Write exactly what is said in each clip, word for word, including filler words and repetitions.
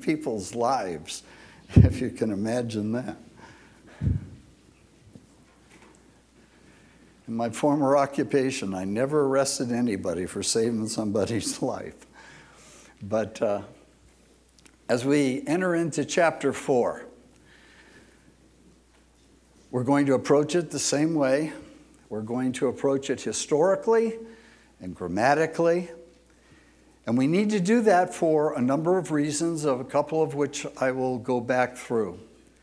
people's lives, if you can imagine that. In my former occupation, I never arrested anybody for saving somebody's life. But uh, as we enter into chapter four, we're going to approach it the same way. We're going to approach it historically and grammatically. And we need to do that for a number of reasons, of a couple of which I will go back through.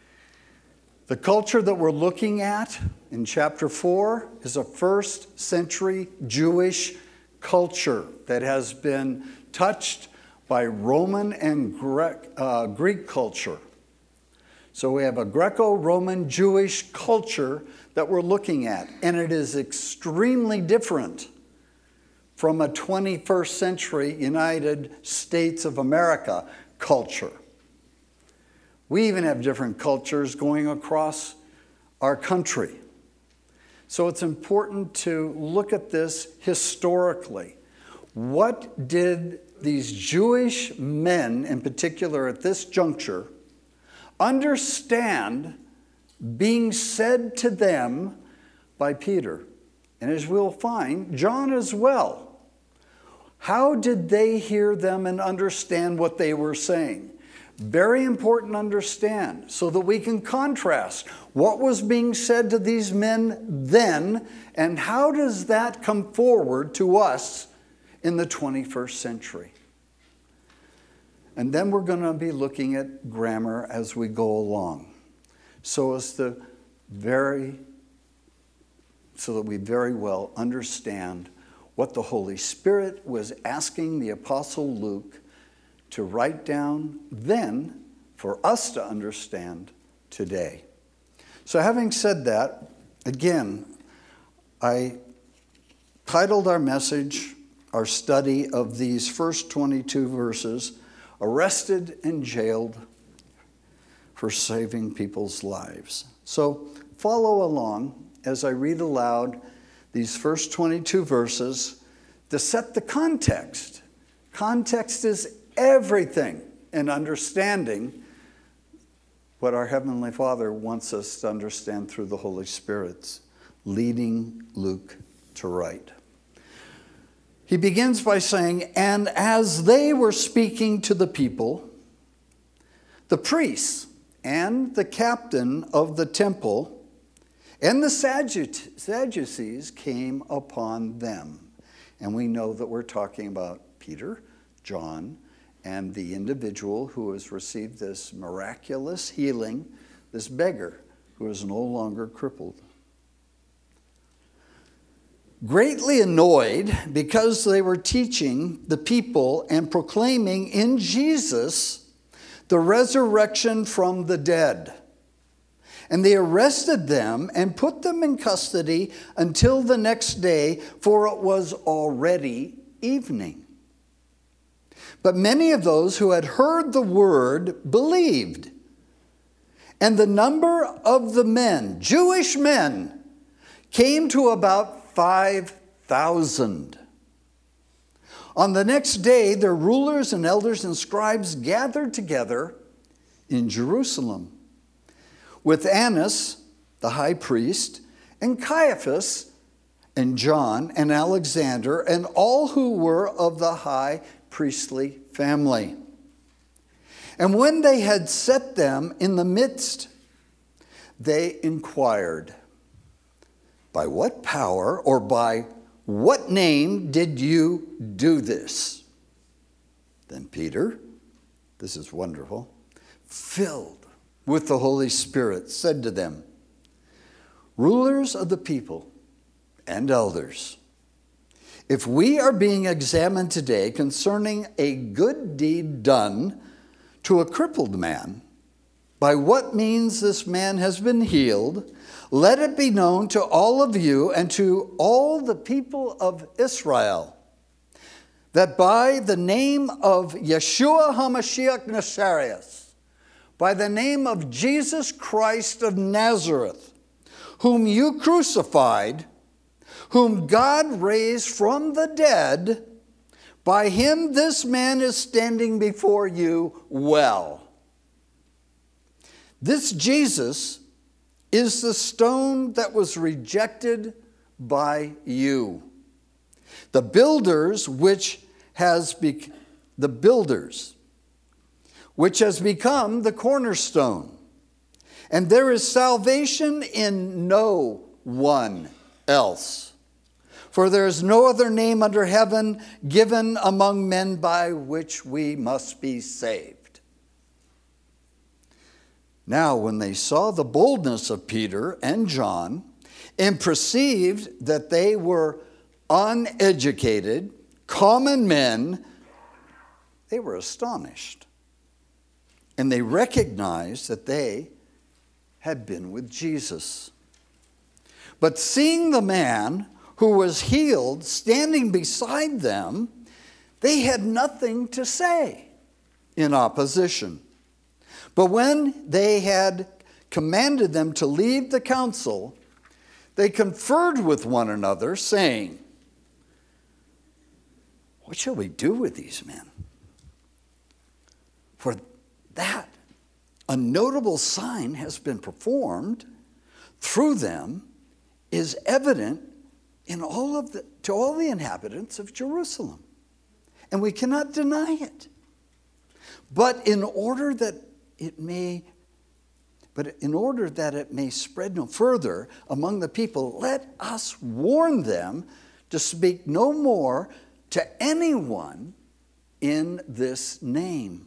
The culture that we're looking at in chapter four is a first century Jewish culture that has been touched by Roman and Gre- uh, Greek culture. So we have a Greco-Roman Jewish culture that we're looking at, and it is extremely different from a twenty-first century United States of America culture. We even have different cultures going across our country. So it's important to look at this historically. What did these Jewish men, in particular at this juncture, understand being said to them by Peter? And as we'll find, John as well. How did they hear them and understand what they were saying? Very important to understand so that we can contrast what was being said to these men then and how does that come forward to us in the twenty-first century. And then we're going to be looking at grammar as we go along so as to very, so that we very well understand what the Holy Spirit was asking the Apostle Luke to write down then for us to understand today. So having said that, again, I titled our message, our study of these first twenty-two verses, Arrested and Jailed for Saving People's Lives. So follow along as I read aloud these first twenty-two verses to set the context. Context is everything in understanding what our Heavenly Father wants us to understand through the Holy Spirit's leading Luke to write. He begins by saying, "And as they were speaking to the people, the priests and the captain of the temple and the Sadducees came upon them." And we know that we're talking about Peter, John, and the individual who has received this miraculous healing, this beggar who is no longer crippled. Greatly annoyed because they were teaching the people and proclaiming in Jesus the resurrection from the dead. And they arrested them and put them in custody until the next day, for it was already evening. But many of those who had heard the word believed. And the number of the men, Jewish men, came to about five thousand. On the next day, their rulers and elders and scribes gathered together in Jerusalem with Annas, the high priest, and Caiaphas, and John, and Alexander, and all who were of the high priestly family. And when they had set them in the midst, they inquired, "By what power or by what name did you do this?" Then Peter, this is wonderful, filled with the Holy Spirit, said to them, "Rulers of the people and elders, if we are being examined today concerning a good deed done to a crippled man, by what means this man has been healed, let it be known to all of you and to all the people of Israel that by the name of Yeshua HaMashiach Nazareth, by the name of Jesus Christ of Nazareth, whom you crucified, whom God raised from the dead, By him this man is standing before you well. This Jesus is the stone that was rejected by you. The builders which has be- the builders which has become the cornerstone. And there is salvation in no one else. For there is no other name under heaven given among men by which we must be saved. Now, when they saw the boldness of Peter and John, and perceived that they were uneducated, common men, they were astonished. And they recognized that they had been with Jesus. But seeing the man who was healed standing beside them, they had nothing to say in opposition. But when they had commanded them to leave the council, they conferred with one another, saying, what shall we do with these men? For that a notable sign has been performed through them is evident in all of the, to all the inhabitants of Jerusalem. And we cannot deny it. But in order that it may But in order that it may spread no further among the people, let us warn them to speak no more to anyone in this name.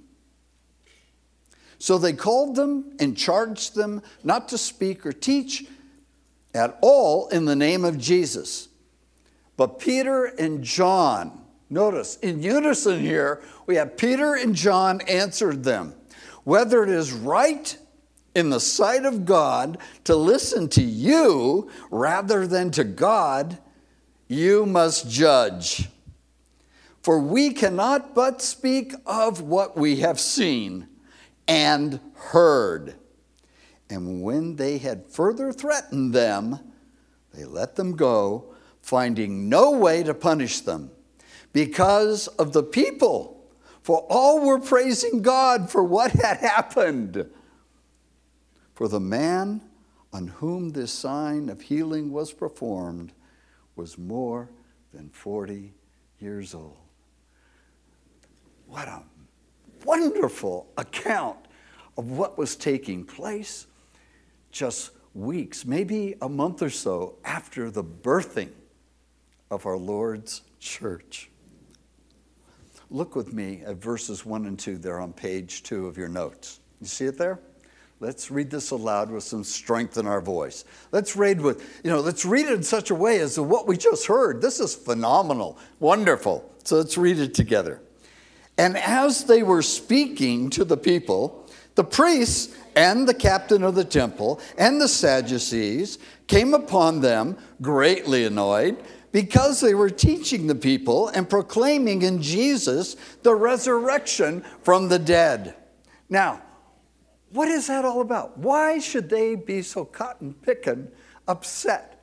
So they called them and charged them not to speak or teach at all in the name of Jesus. But Peter and John, notice, in unison here, we have Peter and John answered them, whether it is right in the sight of God to listen to you rather than to God, you must judge. For we cannot but speak of what we have seen and heard. And when they had further threatened them, they let them go, finding no way to punish them because of the people. For all were praising God for what had happened. For the man on whom this sign of healing was performed was more than forty years old. What a wonderful account of what was taking place just weeks, maybe a month or so after the birthing of our Lord's church. Look with me at verses one and two there on page two of your notes. You see it there? Let's read this aloud with some strength in our voice. Let's read with, you know, let's read it in such a way as to what we just heard. This is phenomenal, wonderful. So let's read it together. And as they were speaking to the people, the priests and the captain of the temple and the Sadducees came upon them greatly annoyed because they were teaching the people and proclaiming in Jesus the resurrection from the dead. Now, what is that all about? Why should they be so cotton-picking upset?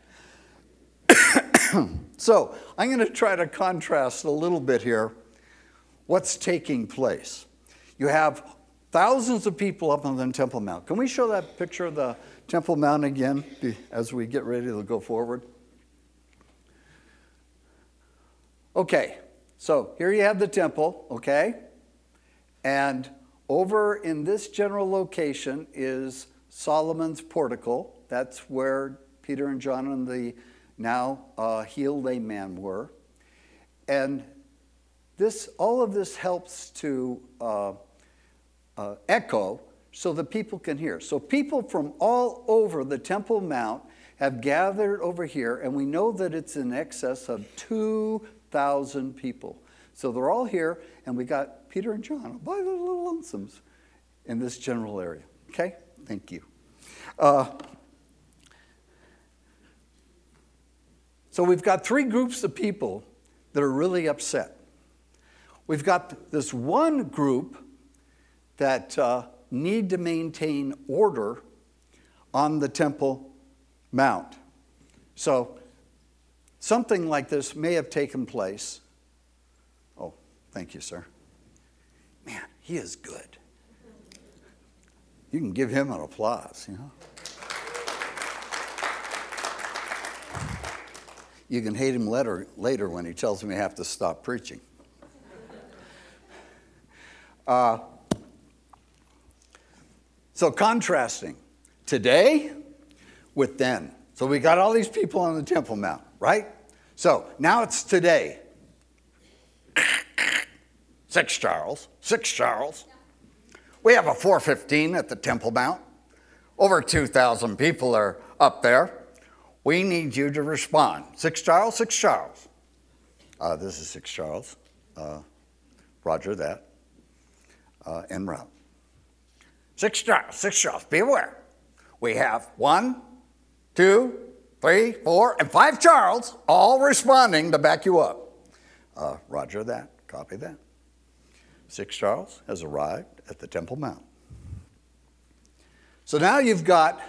So I'm going to try to contrast a little bit here what's taking place. You have thousands of people up on the Temple Mount. Can we show that picture of the Temple Mount again as we get ready to go forward? Okay, so here you have the temple, okay? And over in this general location is Solomon's portico. That's where Peter and John and the now uh, healed lame man were. And this, all of this helps to uh, uh, echo so that people can hear. So people from all over the Temple Mount have gathered over here, and we know that it's in excess of two thousand people. So they're all here, and we got Peter and John by the little lonesomes in this general area. Okay? Thank you. Uh, so we've got three groups of people that are really upset. We've got this one group that uh, need to maintain order on the Temple Mount. So something like this may have taken place. Oh, Thank you, sir. Man, he is good. You can give him an applause, you know. You can hate him later, later when he tells me I have to stop preaching. Uh, so contrasting today with then. So we got all these people on the Temple Mount, right? So now it's today. Six Charles, Six Charles. We have a four fifteen at the Temple Mount. Over two thousand people are up there. We need you to respond. Six Charles, Six Charles. Uh, this is Six Charles. Uh, roger that. Uh, en route. Six Charles, Six Charles, be aware. We have one, two, three, four, and five Charles all responding to back you up. Uh, roger that. Copy that. Six Charles has arrived at the Temple Mount. So now you've got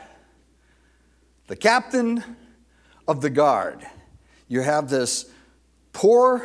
the captain of the guard. You have this poor,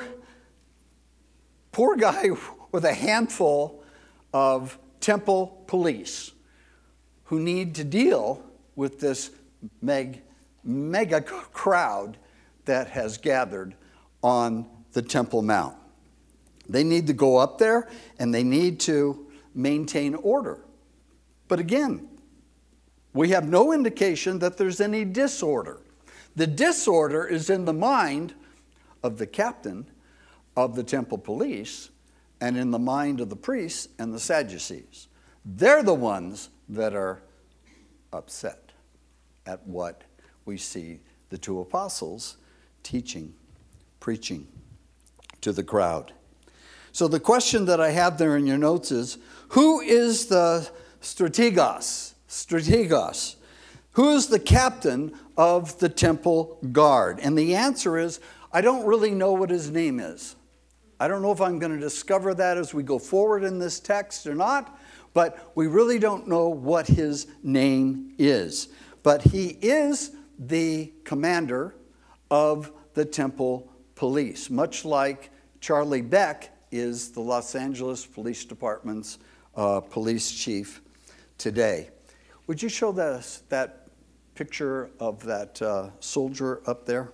poor guy with a handful of temple police who need to deal with this meg, mega crowd that has gathered on the Temple Mount. They need to go up there and they need to maintain order. But again, we have no indication that there's any disorder. The disorder is in the mind of the captain of the temple police and in the mind of the priests and the Sadducees. They're the ones that are upset at what we see the two apostles teaching, preaching to the crowd. So the question that I have there in your notes is, who is the strategos? Strategos. Who is the captain of the temple guard? And the answer is, I don't really know what his name is. I don't know if I'm going to discover that as we go forward in this text or not, but we really don't know what his name is. But he is the commander of the temple police, much like Charlie Beck is the Los Angeles Police Department's uh, police chief today. Would you show that, that picture of that uh, soldier up there?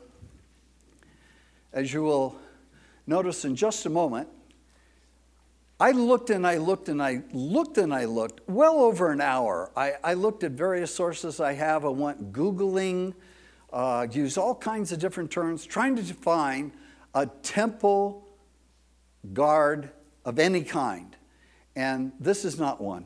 As you will notice in just a moment, I looked and I looked and I looked and I looked well over an hour. I, I looked at various sources I have. I went Googling, uh, used all kinds of different terms, trying to find a temple guard of any kind. And this is not one.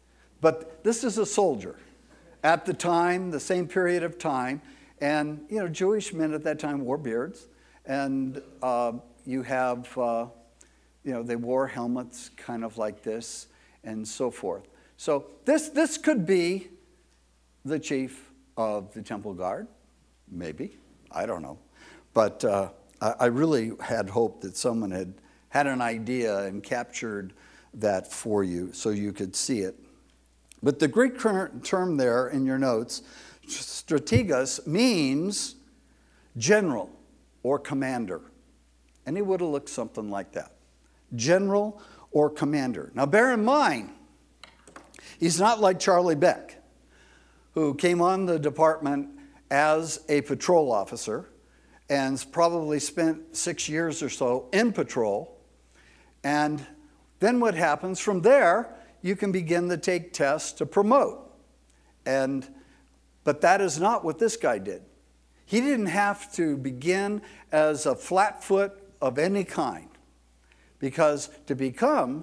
But this is a soldier at the time, the same period of time. And, you know, Jewish men at that time wore beards. And uh, you have, uh, you know, they wore helmets kind of like this and so forth. So this, this could be the chief of the temple guard. Maybe. I don't know. But uh, I, I really had hoped that someone had had an idea and captured that for you so you could see it. But the Greek term there in your notes, strategos, means general or commander. And he would have looked something like that. General or commander. Now bear in mind, he's not like Charlie Beck, who came on the department as a patrol officer and probably spent six years or so in patrol. And then what happens from there, you can begin to take tests to promote. And, but that is not what this guy did. He didn't have to begin as a flatfoot of any kind, because to become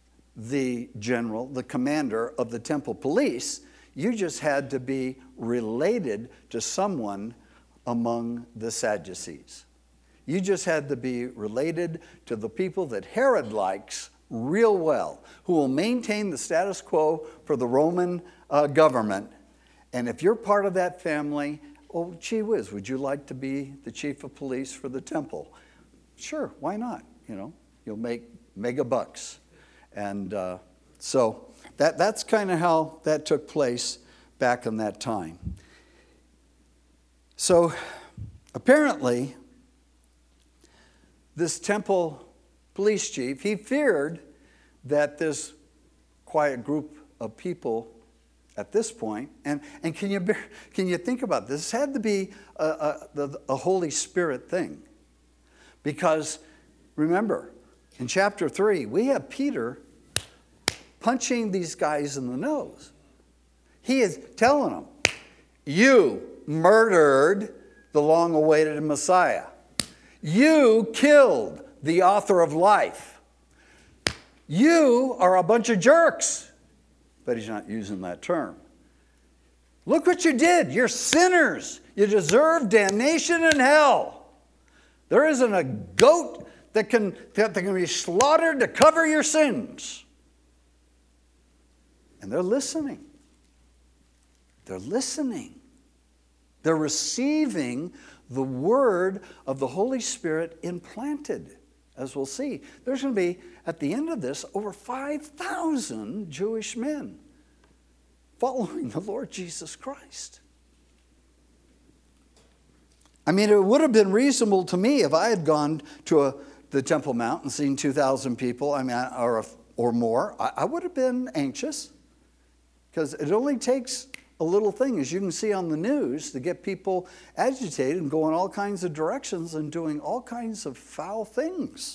the general, the commander of the temple police, you just had to be related to someone among the Sadducees. You just had to be related to the people that Herod likes real well, who will maintain the status quo for the Roman uh, government. And if you're part of that family, oh, gee whiz, would you like to be the chief of police for the temple? Sure, why not? You know, you'll make mega bucks. And uh, so that, that's kind of how that took place back in that time. So apparently, this temple police chief, he feared that this quiet group of people at this point, and, and can, you bear, can you think about this? This had to be a, a, a Holy Spirit thing. Because remember, in chapter three, we have Peter punching these guys in the nose. He is telling them, you murdered the long-awaited Messiah. You killed the author of life. You are a bunch of jerks. But he's not using that term. Look what you did. You're sinners. You deserve damnation in hell. There isn't a goat that can, that can be slaughtered to cover your sins. And they're listening. They're listening. They're receiving the word of the Holy Spirit implanted. As we'll see, there's going to be, at the end of this, over five thousand Jewish men following the Lord Jesus Christ. I mean, it would have been reasonable to me if I had gone to a, the Temple Mount and seen two thousand people, I mean, or, or more. I, I would have been anxious, because it only takes a little thing, as you can see on the news, to get people agitated and going all kinds of directions and doing all kinds of foul things.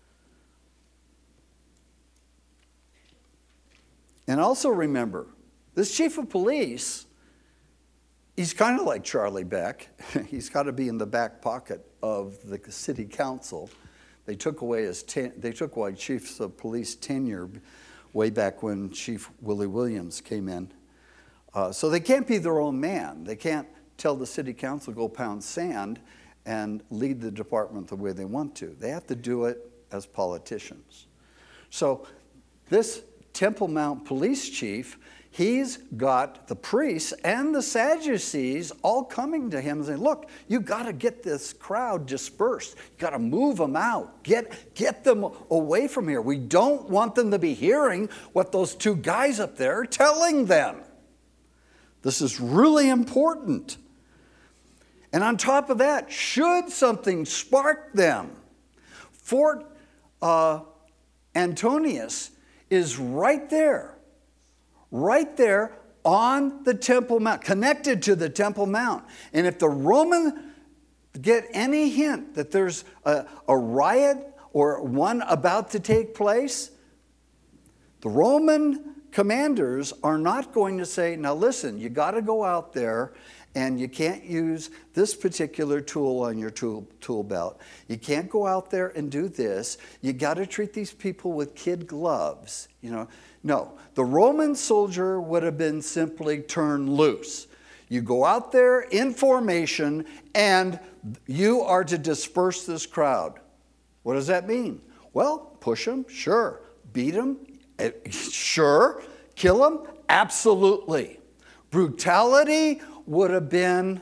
And also remember, this chief of police, he's kind of like Charlie Beck. He's got to be in the back pocket of the city council. They took away his ten, they took away chiefs of police tenure way back when Chief Willie Williams came in. Uh, so they can't be their own man. They can't tell the city council go pound sand and lead the department the way they want to. They have to do it as politicians. So this Temple Mount police chief, he's got the priests and the Sadducees all coming to him and saying, look, you got to get this crowd dispersed. You got to move them out. Get, get them away from here. We don't want them to be hearing what those two guys up there are telling them. This is really important. And on top of that, should something spark them, Fort uh, Antonius is right there, right there on the Temple Mount, connected to the Temple Mount. And if the Romans get any hint that there's a, a riot or one about to take place, the Roman commanders are not going to say, now listen, you got to go out there and you can't use this particular tool on your tool, tool belt. You can't go out there and do this. You got to treat these people with kid gloves. You know, no, the Roman soldier would have been simply turned loose. You go out there in formation and you are to disperse this crowd. What does that mean? Well, push them, sure. Beat them, sure. Kill them, absolutely. Brutality would have been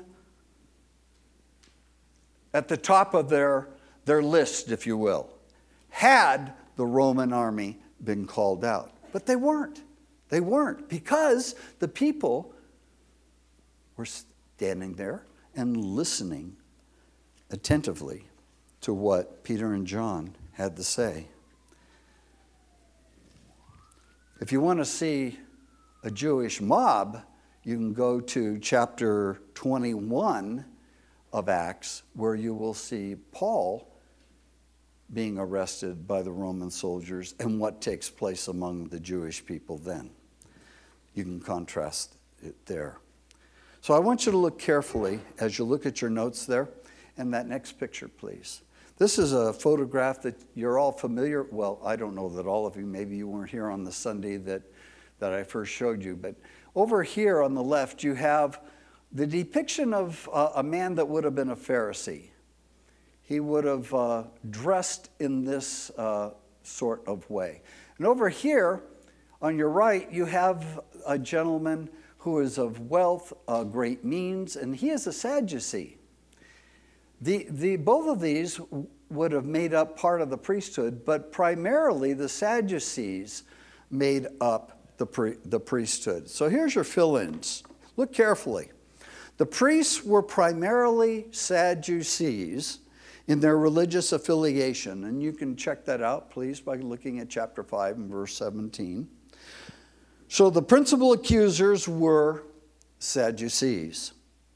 at the top of their, their list, if you will, had the Roman army been called out. But they weren't. They weren't, because the people were standing there and listening attentively to what Peter and John had to say. If you want to see a Jewish mob, you can go to chapter twenty-one of Acts, where you will see Paul being arrested by the Roman soldiers and what takes place among the Jewish people then. You can contrast it there. So I want you to look carefully as you look at your notes there. And that next picture, please. This is a photograph that you're all familiar. Well, I don't know that all of you, maybe you weren't here on the Sunday that, that I first showed you. But over here on the left, you have the depiction of uh, a man that would have been a Pharisee. He would have uh, dressed in this uh, sort of way. And over here, on your right, you have a gentleman who is of wealth, uh, great means, and he is a Sadducee. The, the, both of these would have made up part of the priesthood, but primarily the Sadducees made up the, pri the priesthood. So here's your fill-ins. Look carefully. The priests were primarily Sadducees in their religious affiliation. And you can check that out, please, by looking at chapter five and verse seventeen. So the principal accusers were Sadducees.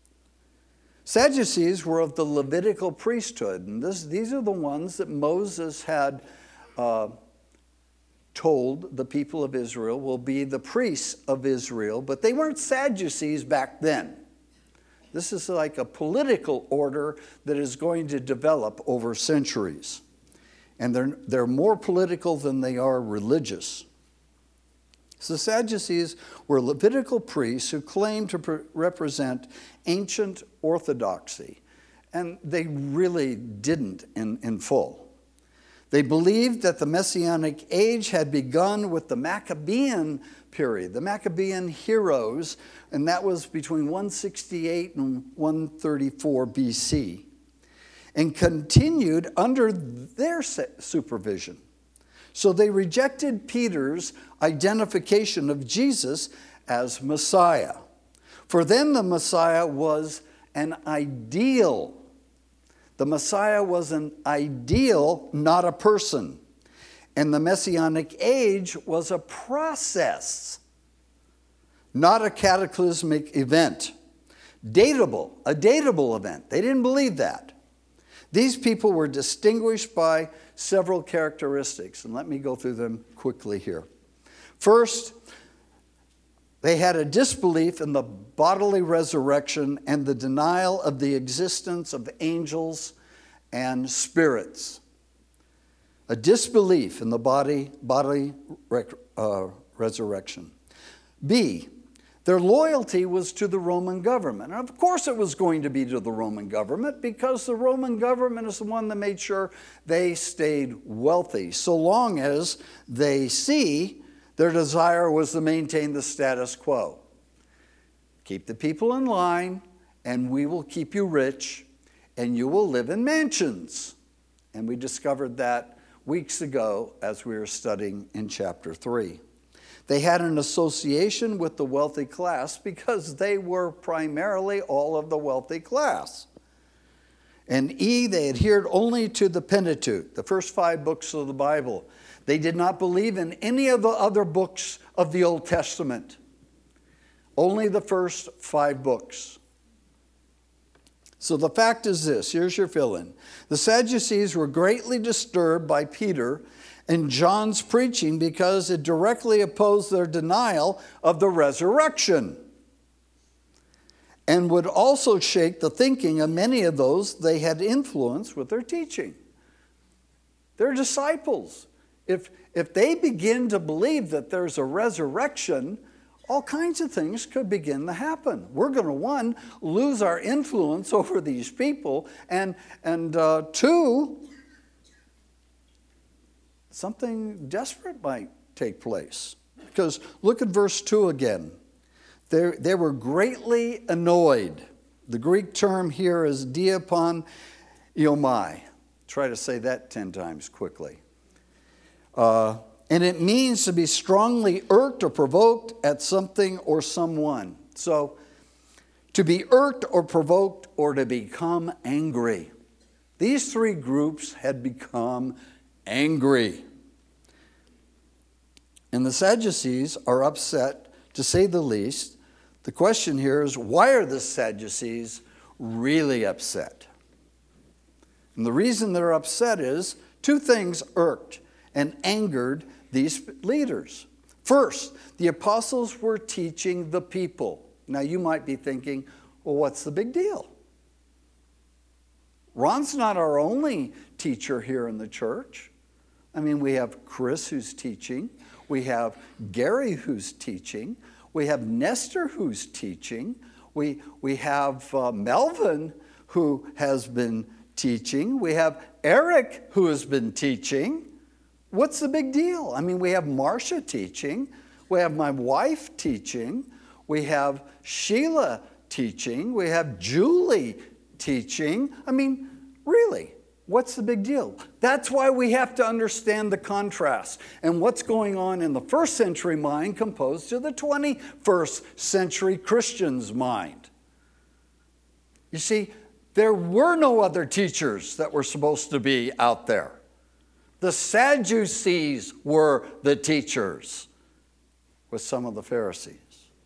Sadducees were of the Levitical priesthood, and this, these are the ones that Moses had uh, told the people of Israel will be the priests of Israel, but they weren't Sadducees back then. This is like a political order that is going to develop over centuries, and they're, they're more political than they are religious. So the Sadducees were Levitical priests who claimed to pre- represent ancient orthodoxy, and they really didn't in, in full. They believed that the Messianic age had begun with the Maccabean period, the Maccabean heroes, and that was between one sixty-eight and one thirty-four B C, and continued under their supervision. So they rejected Peter's identification of Jesus as Messiah. For them, the Messiah was an ideal. The Messiah was an ideal, not a person. And the Messianic age was a process, not a cataclysmic event. Datable, a datable event. They didn't believe that. These people were distinguished by several characteristics, and let me go through them quickly here. First, they had a disbelief in the bodily resurrection and the denial of the existence of angels and spirits. A disbelief in the body, bodily uh, resurrection. B, their loyalty was to the Roman government. And of course it was going to be to the Roman government, because the Roman government is the one that made sure they stayed wealthy, so long as they see their desire was to maintain the status quo. Keep the people in line, and we will keep you rich, and you will live in mansions. And we discovered that weeks ago as we were studying in chapter three. They had an association with the wealthy class because they were primarily all of the wealthy class. And E, they adhered only to the Pentateuch, the first five books of the Bible. They did not believe in any of the other books of the Old Testament. Only the first five books. So the fact is this, here's your fill-in. The Sadducees were greatly disturbed by Peter and John's preaching because it directly opposed their denial of the resurrection, and would also shake the thinking of many of those they had influenced with their teaching. They're disciples. If, if they begin to believe that there's a resurrection, all kinds of things could begin to happen. We're going to, one, lose our influence over these people, and, and uh, two, something desperate might take place. Because look at verse two again. They, they were greatly annoyed. The Greek term here is diapon iomai. Try to say that ten times quickly. Uh, and it means to be strongly irked or provoked at something or someone. So, to be irked or provoked or to become angry. These three groups had become angry. And the Sadducees are upset, to say the least. The question here is, why are the Sadducees really upset? And the reason they're upset is two things irked and angered these leaders. First, the apostles were teaching the people. Now you might be thinking, well, what's the big deal? Ron's not our only teacher here in the church. I mean, we have Chris who's teaching. We have Gary who's teaching. We have Nestor who's teaching. We, we have uh, Melvin who has been teaching. We have Eric who has been teaching. What's the big deal? I mean, we have Marcia teaching. We have my wife teaching. We have Sheila teaching. We have Julie teaching. I mean, really, what's the big deal? That's why we have to understand the contrast and what's going on in the first century mind composed to the twenty-first century Christian's mind. You see, There were no other teachers that were supposed to be out there. The Sadducees were the teachers with some of the Pharisees.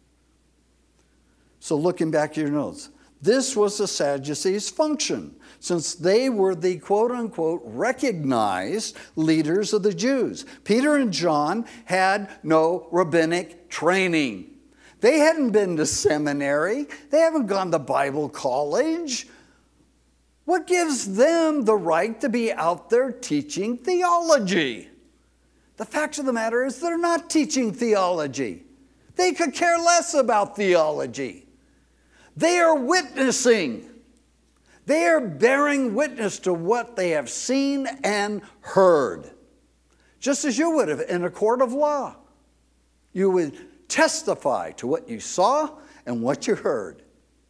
So looking back at your notes, this was the Sadducees' function, since they were the quote-unquote recognized leaders of the Jews. Peter and John had no rabbinic training. They hadn't been to seminary. They haven't gone to Bible college. What gives them the right to be out there teaching theology? The fact of the matter is they're not teaching theology. They could care less about theology. They are witnessing. They are bearing witness to what they have seen and heard. Just as you would have in a court of law. You would testify to what you saw and what you heard.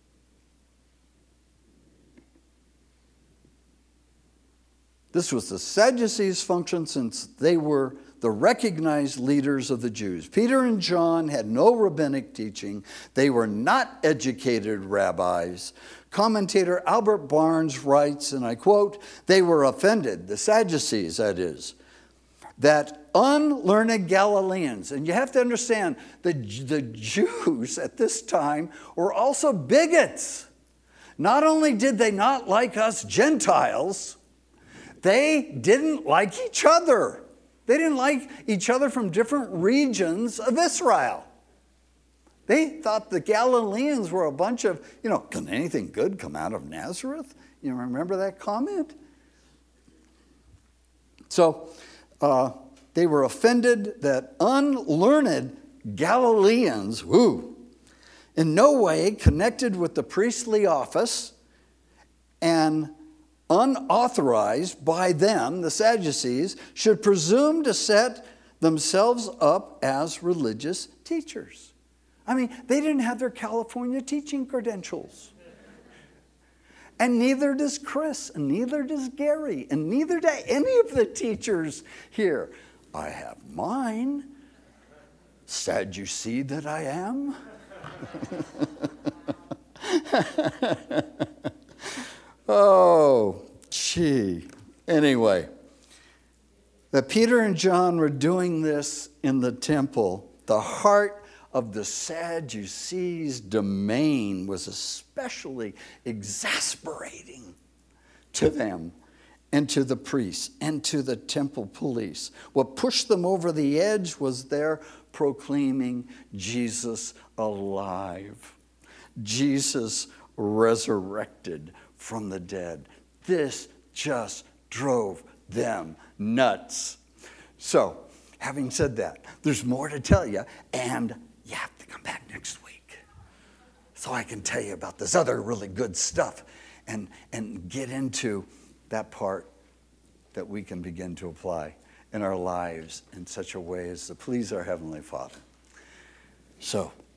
This was the Sadducees' function, since they were the recognized leaders of the Jews. Peter and John had no rabbinic teaching. They were not educated rabbis. Commentator Albert Barnes writes, and I quote, "They were offended," the Sadducees, that is, "that unlearned Galileans," and you have to understand, the, the Jews at this time were also bigots. Not only did they not like us Gentiles, they didn't like each other. They didn't like each other from different regions of Israel. They thought the Galileans were a bunch of, you know, can anything good come out of Nazareth? You remember that comment? So uh, they were offended that unlearned Galileans, whoo, in no way connected with the priestly office and unauthorized by them, the Sadducees, should presume to set themselves up as religious teachers. I mean, they didn't have their California teaching credentials. And neither does Chris, and neither does Gary, and neither do any of the teachers here. I have mine. Sadducee that I am. Oh, gee. Anyway, that Peter and John were doing this in the temple, the heart of the Sadducees' domain was especially exasperating to them and to the priests and to the temple police. What pushed them over the edge was their proclaiming Jesus alive, Jesus resurrected from the dead. This just drove them nuts. So, having said that, there's more to tell you, and you have to come back next week so I can tell you about this other really good stuff and, and get into that part that we can begin to apply in our lives in such a way as to please our Heavenly Father. So,